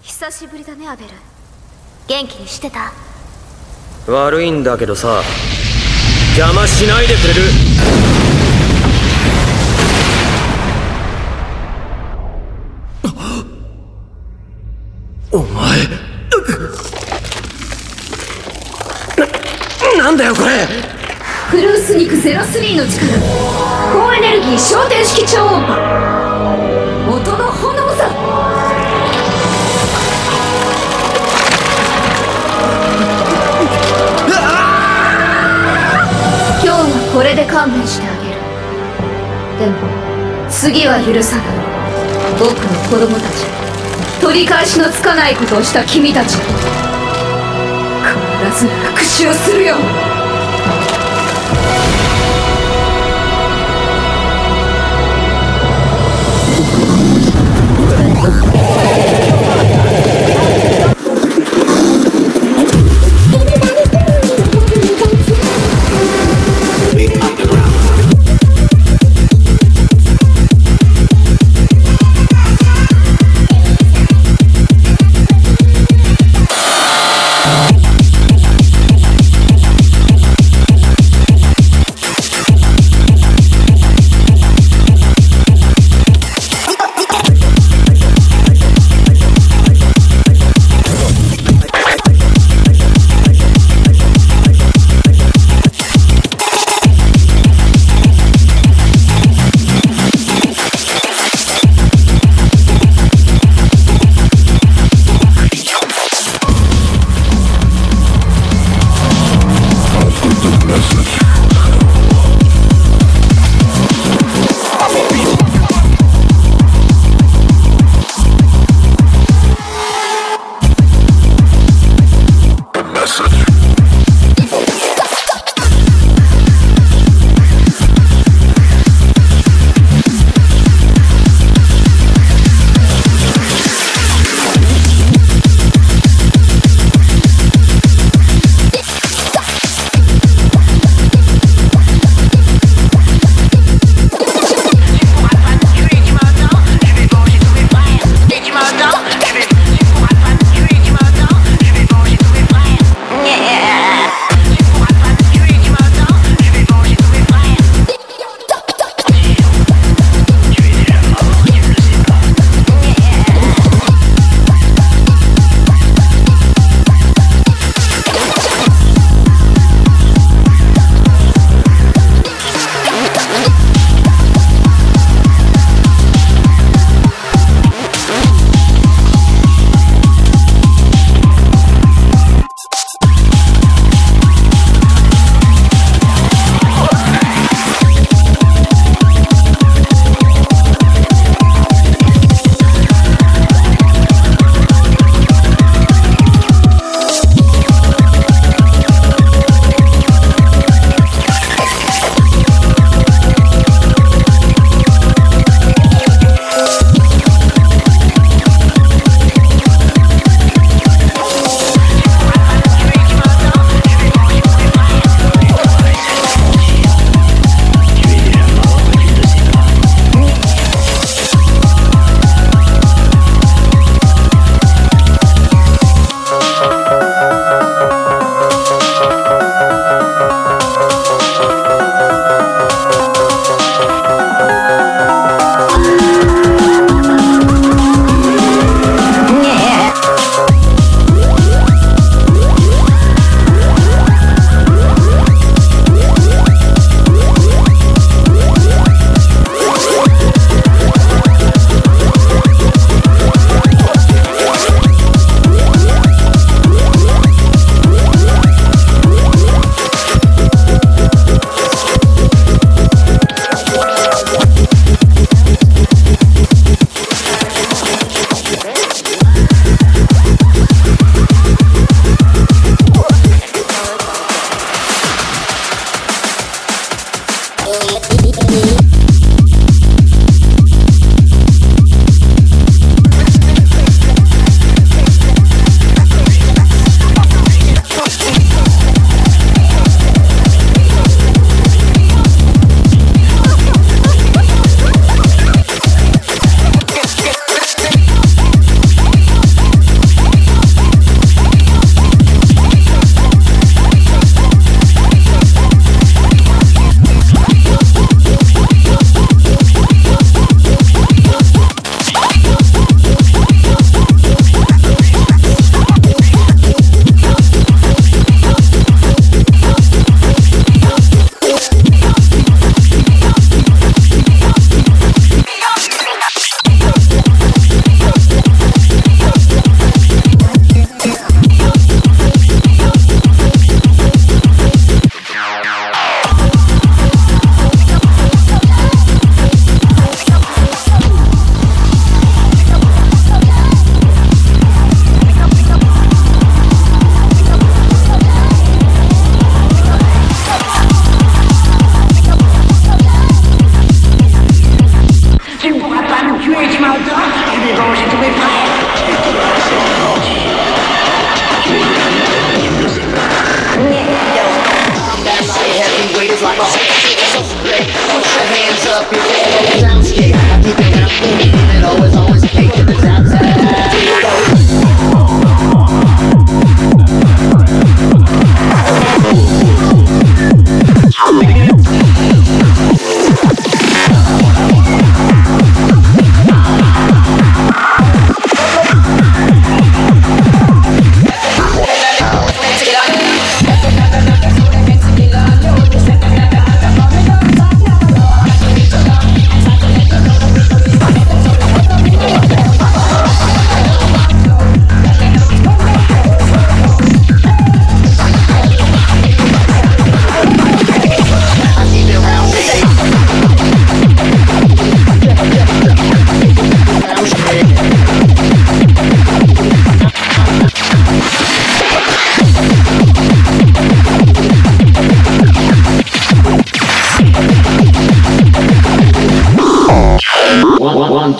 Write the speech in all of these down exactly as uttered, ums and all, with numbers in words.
久しぶりだねアベル。元気にしてた？ 悪いんだけどさ、邪魔しないでくれる？お前な、なんだよこれ。 フルース肉ゼロスリーの力、高エネルギー焦点式超音波、音の炎座。今日はこれで勘弁してあげる。でも次は許さない。僕の子供たち、取り返しのつかないことをした君たち、必ず復讐するよ。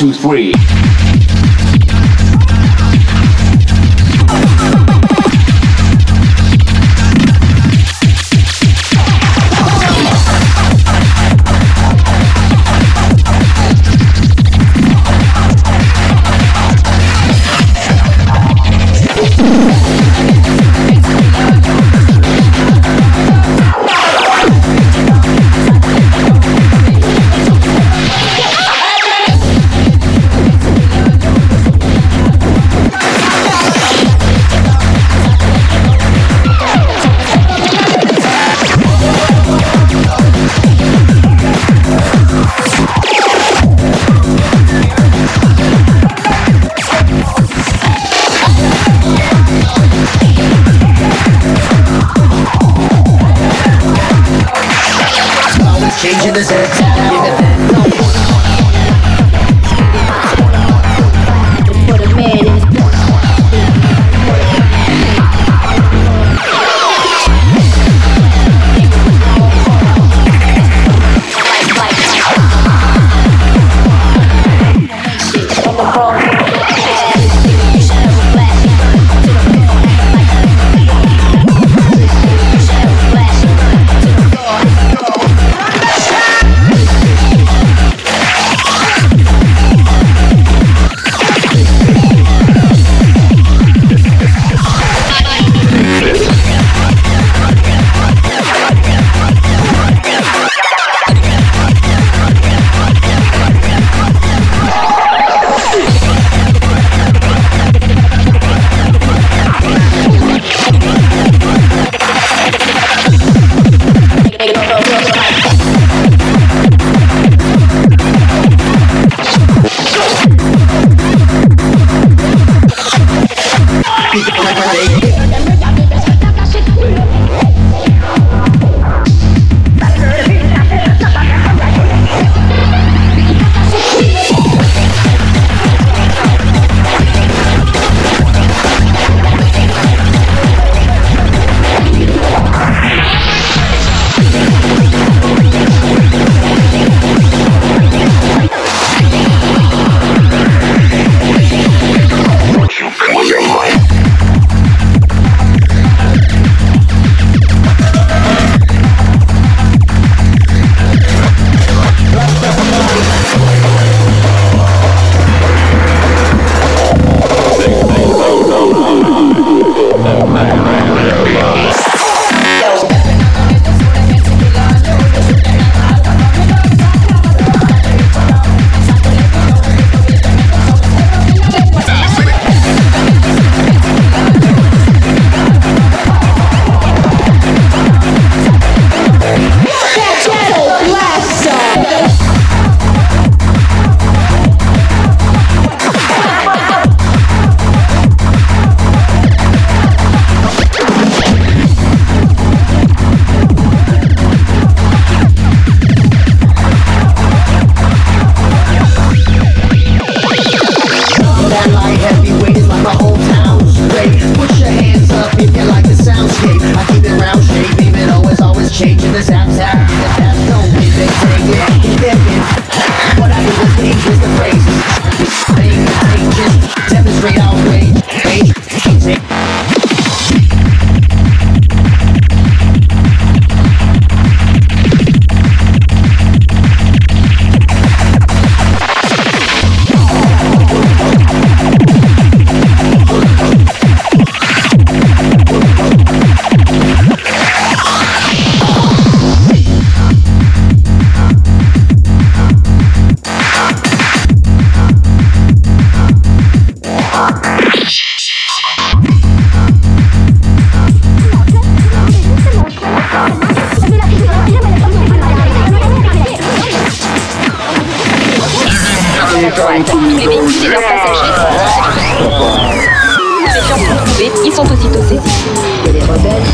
two, three. Changing the set. Put a man in. Ils sont aussitôt saisis. Les rebelles.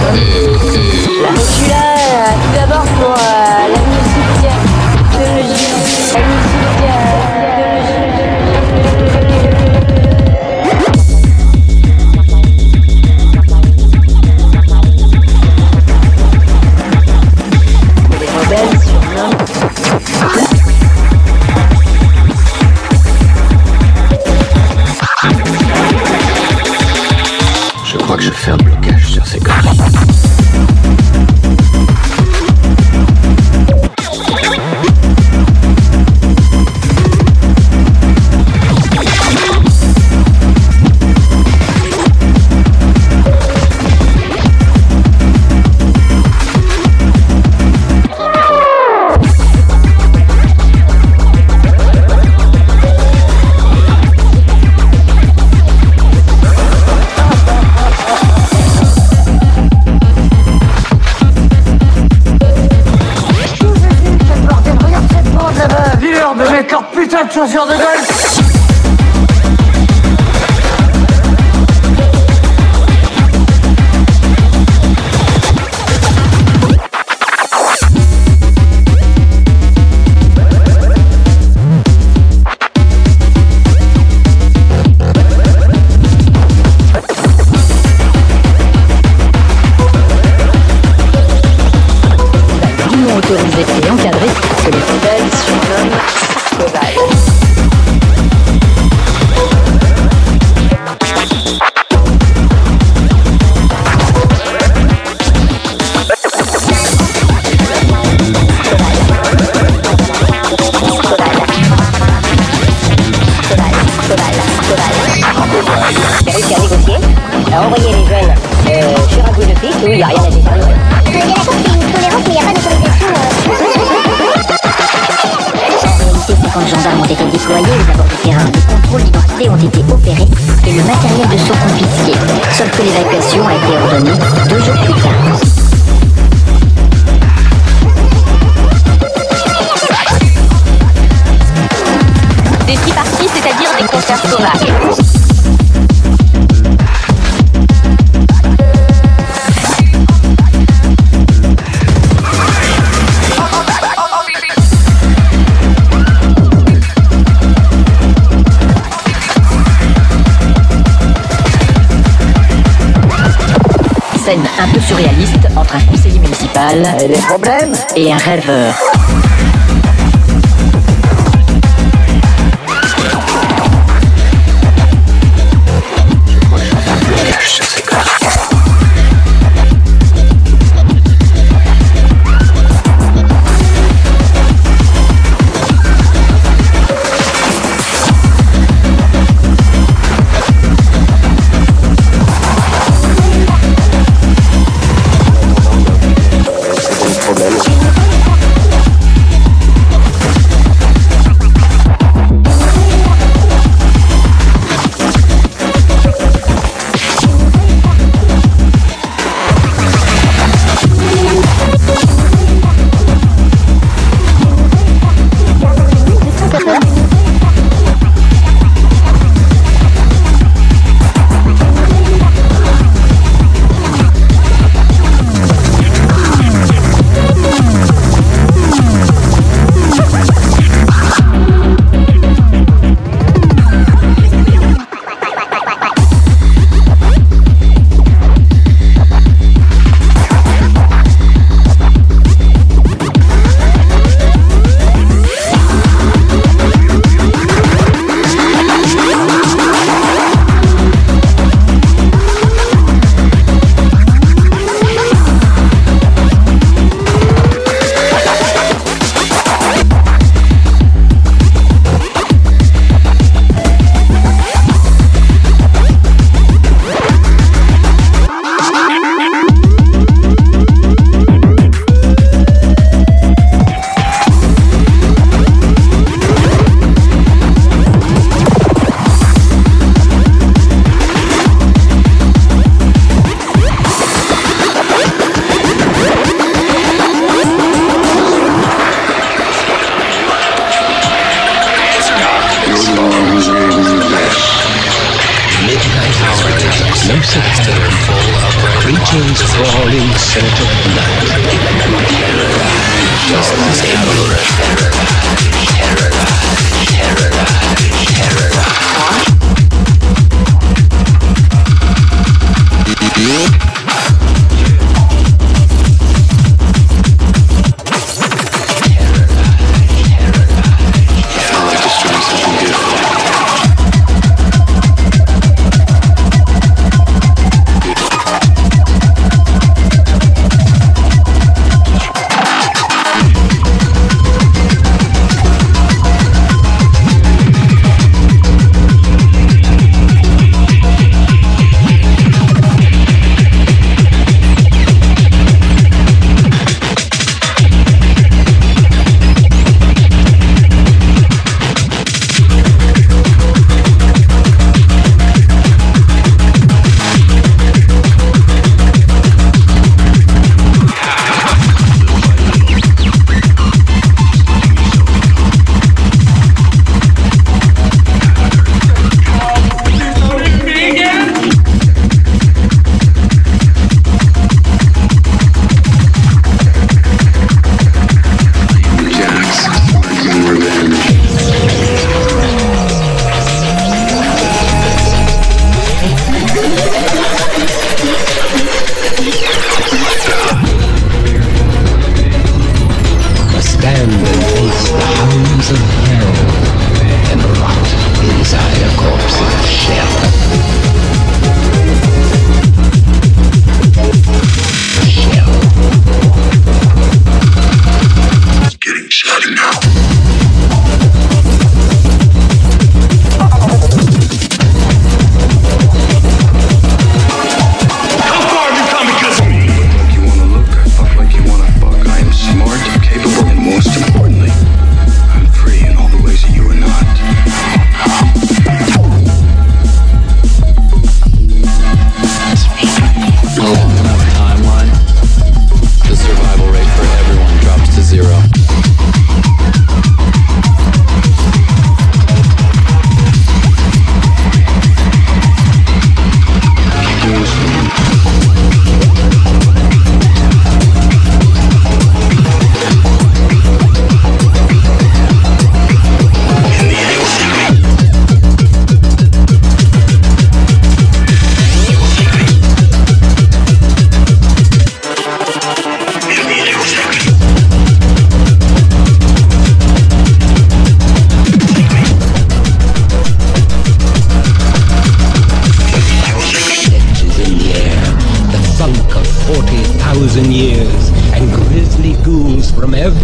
Je suis là tout d'abord pour euh, la musique de logique. La musique de logique. Les rebelles surnomment. je fais un blocage sur ces conneries. Putain de chaussures de golf. Dûment autorisé et encadré que les modèles surnomment Sarkoval. J'ai réussi à négocier, à envoyer les jeunes euh, sur un coup de piste où il n'y a rien à déterminer. Euh, bien d'accord, c'est une tolérance, mais il n'y a pas d'autorisation. En réalité, cinquante gendarmes ont été déployés aux abords du terrain. Des contrôles d'identité ont été opérés et le matériel de saut confisqué. Sauf que l'évacuation a été ordonnée deux jours plus tard. Des six parties, c'est-à-dire des concerts sauvages. Scène un peu surréaliste entre un conseiller municipal Et des problèmes? et un rêveur. Creatures crawling search of blood.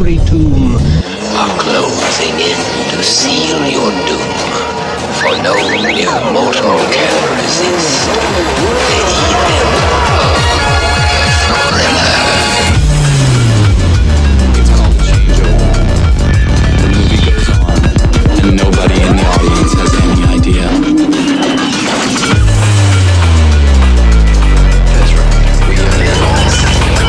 every tomb are closing in to seal your doom. For no mere mortal can resist the evil thriller. It's called Changeover. The movie goes on, and nobody in the audience has any idea. That's right. We are the lost.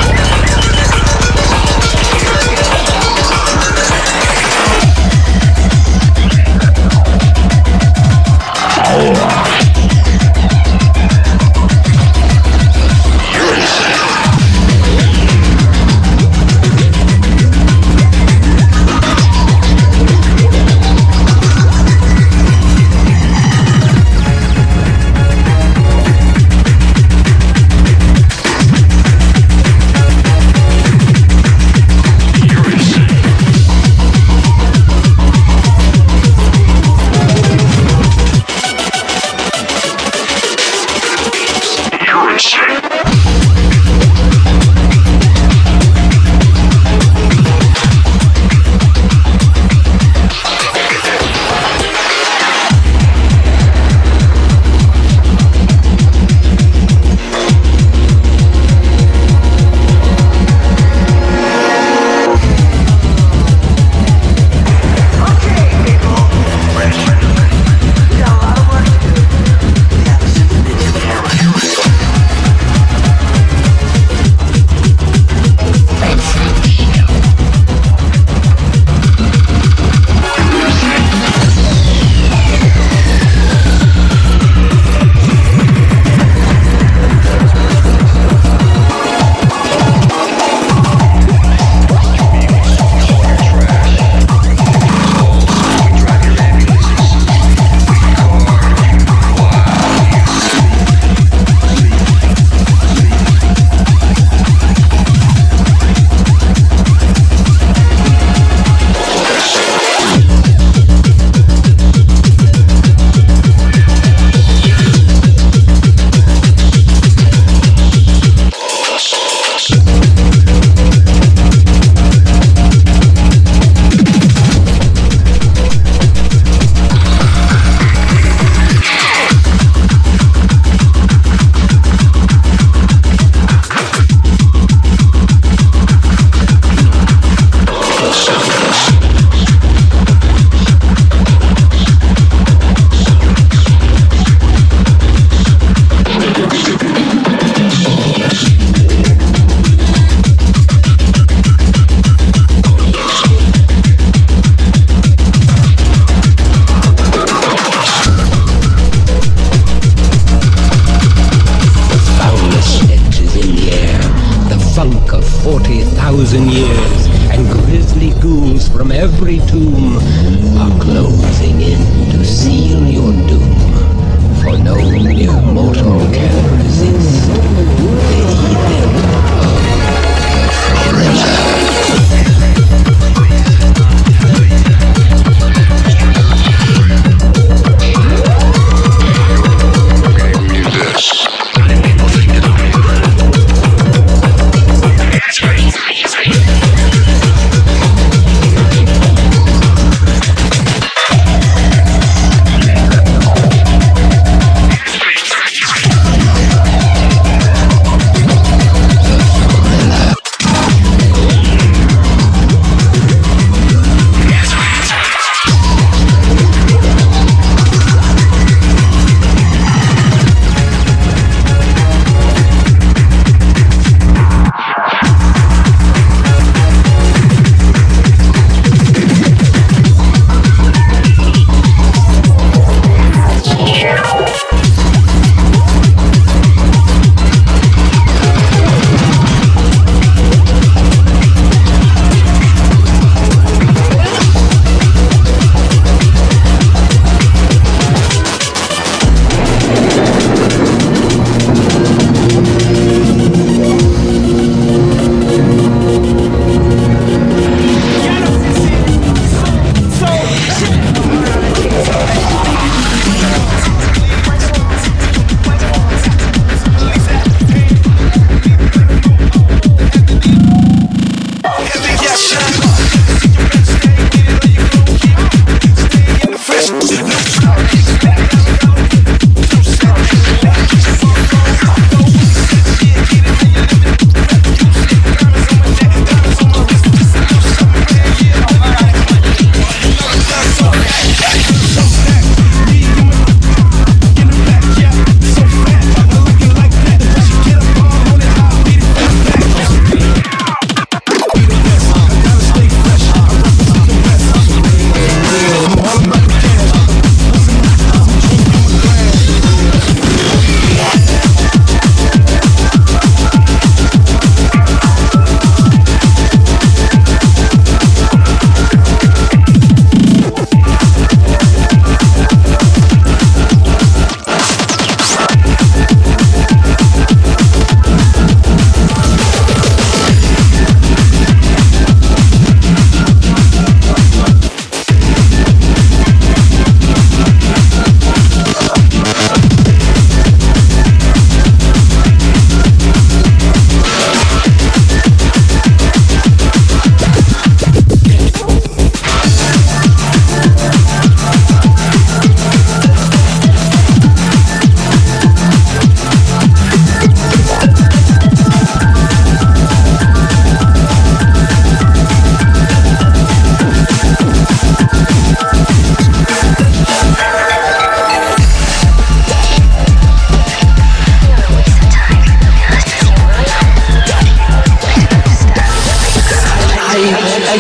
Years, and grisly ghouls from every tomb are closing in to seal your doom. For no mere mortal can resist the evil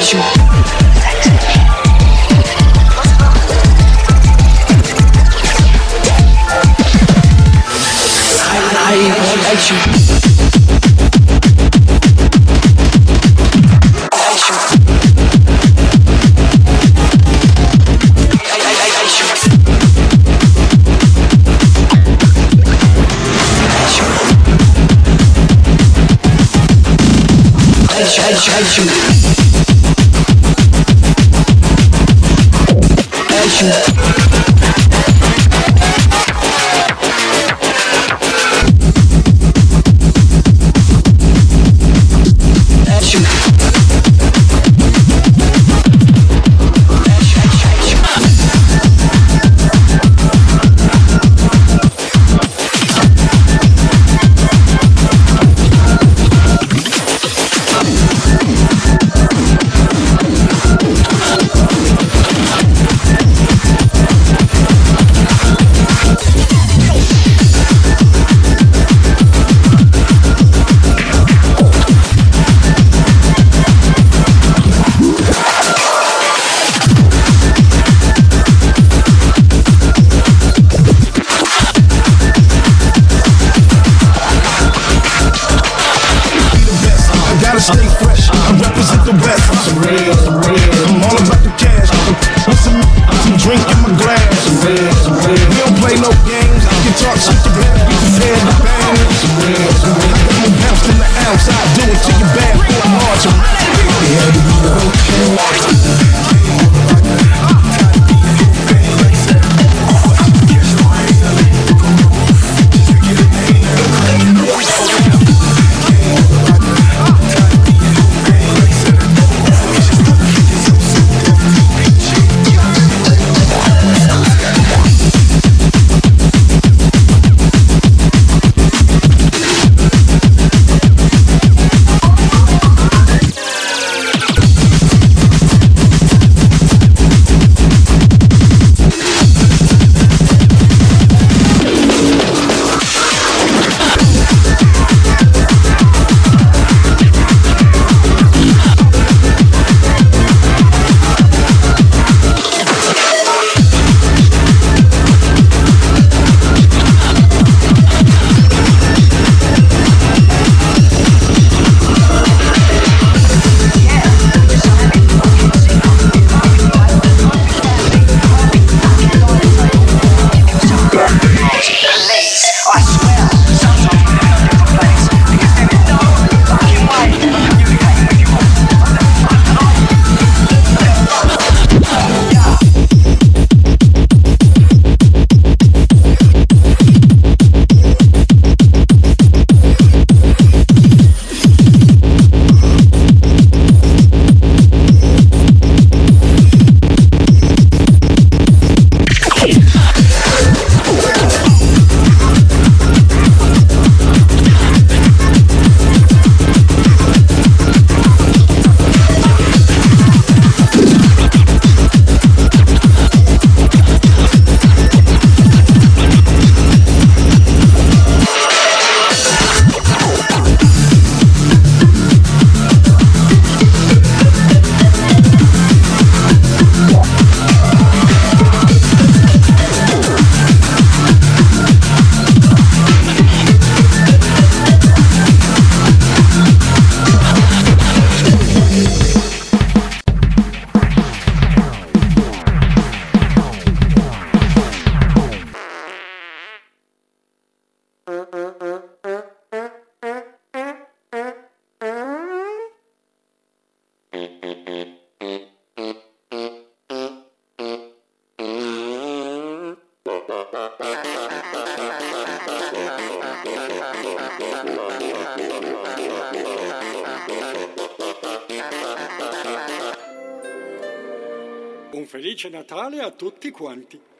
Un felice Natale a tutti quanti.